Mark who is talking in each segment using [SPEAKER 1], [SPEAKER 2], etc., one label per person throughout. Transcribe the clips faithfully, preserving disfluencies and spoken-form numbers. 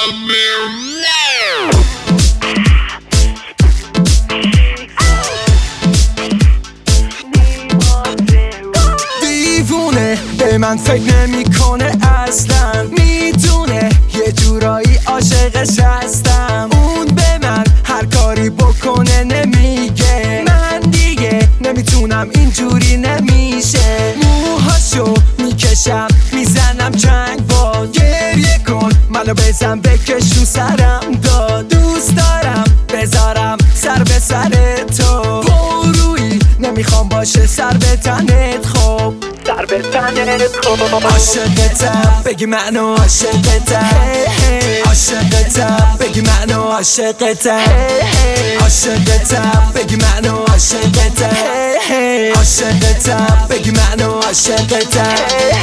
[SPEAKER 1] دیوونه به من فکر نمیکنه اصلا، میدونه یه جورایی عاشقش هستم. اون به من هر کاری بکنه نمیگه، من دیگه نمیتونم اینجوری نمیشه. موهاشو میکشم میزنم چنگ با، گریه کن منو بزن بکش رو سرم داد. دوست دارم بذارم سر به سر تو، پرویی نمیخوام باشه سر به تنت. خب سر به تنت خب عاشقتم بگی منو عاشقتم، عاشقتم بگی منو عاشقتم، عاشقتم بگی منو عاشقتم، عاشقتم بگی منو عاشقتم.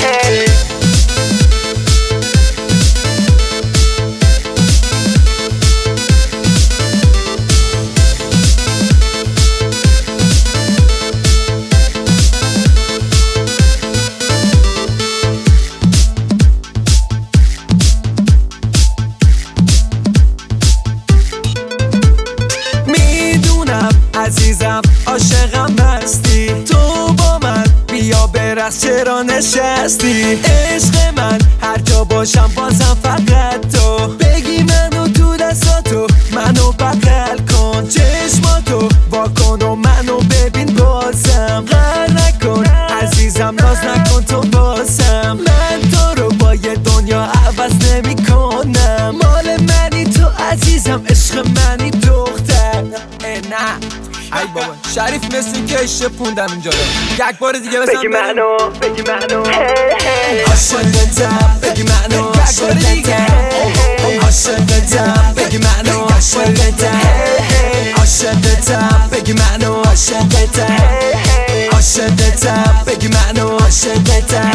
[SPEAKER 1] عزیزم عاشقم هستی، تو با من بیا برقص چرا نشستی. عشق من هر جا باشم بازم فقط تو، بگی منو تو دستاتو منو بغل کن، چشماتو وا کن و منو ببین بازم. غر نکن عزیزم ناز نکن تو بازم، من تو رو با یه دنیا عوض نمی کنم. مال منی تو عزیزم عشق منی دختر. نه ای بابا شریف مثل این که اشته پوندم اینجا رو یک بار دیگه بزن.
[SPEAKER 2] بگی منو بگی منو
[SPEAKER 1] عاشقتم بگی منو عاشقتم، عاشقتم بگی منو عاشقتم، عاشقتم بگی منو عاشقتم، عاشقتم بگی منو عاشقتم.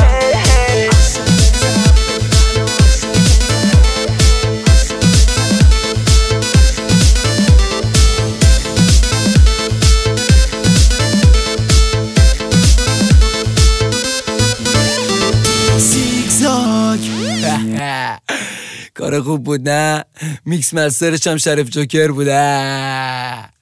[SPEAKER 1] کار خوب بود نه؟ میکس مسترش هم شریف جوکر بوده.